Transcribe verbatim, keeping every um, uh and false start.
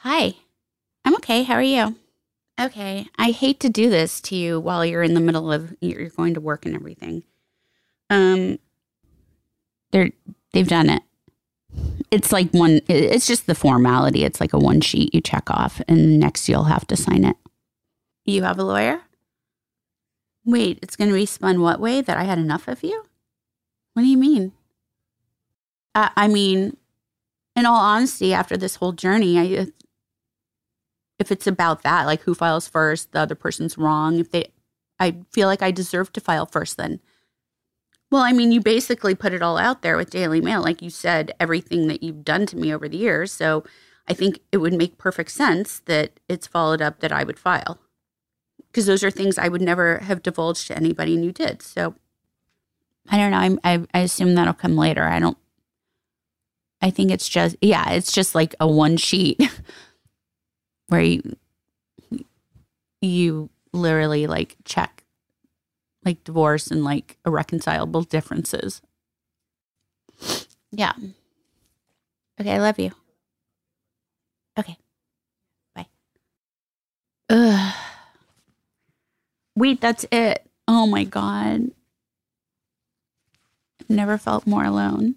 Hi. I'm okay. How are you? Okay. I hate to do this to you while you're in the middle of you're going to work and everything. Um, they're they've done it. It's like one. It's just the formality. It's like a one sheet you check off, and next you'll have to sign it. You have a lawyer? Wait, it's going to be spun what way? That I had enough of you? What do you mean? Uh, I mean, in all honesty, after this whole journey, I if it's about that, like who files first, the other person's wrong. If they, I feel like I deserve to file first then. Well, I mean, you basically put it all out there with Daily Mail. Like you said, everything that you've done to me over the years. So I think it would make perfect sense that it's followed up that I would file. Because those are things I would never have divulged to anybody, and you did. So I don't know. I'm, I, I assume that'll come later. I don't, I think it's just, yeah, it's just like a one sheet where you, you literally like check like divorce and like irreconcilable differences. Yeah. Okay. I love you. Okay. Bye. Ugh. Wait, that's it. Oh my God. I've never felt more alone.